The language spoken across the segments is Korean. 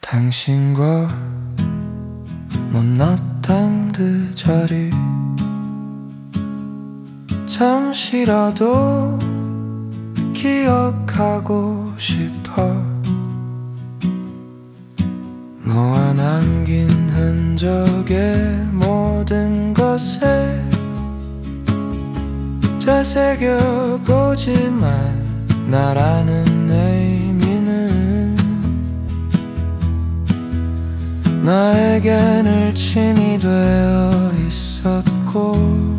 당신과 못났던 그 자리 잠시라도 기억하고 싶어. 너와 남긴 흔적의 모든 것에 되새겨보지만 나라는 의미는 나에겐 일친이 되어 있었고,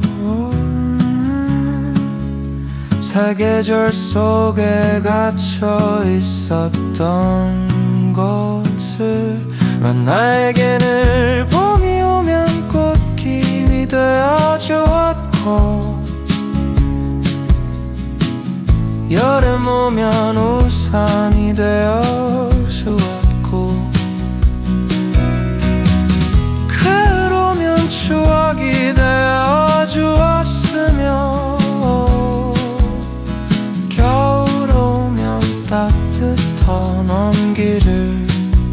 사계절 속에 gat혀 있었던 것들만 나에게는 봄이 오면 꽃길이 되어 주었고, 여름 오면 우산이 되어 주었고, 그러면 추억이 되어 주었으며, 겨울 오면 따뜻한 온기를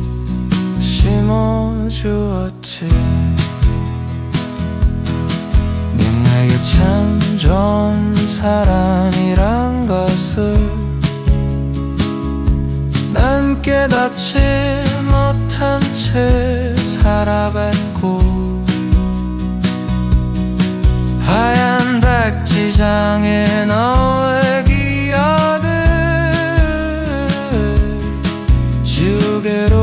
심어주었지. 네 내게 참 좋은 사람이란 것을 난 깨닫지 못한 채 살아갔고, 하얀 백지장에 너의 기억을 지우개로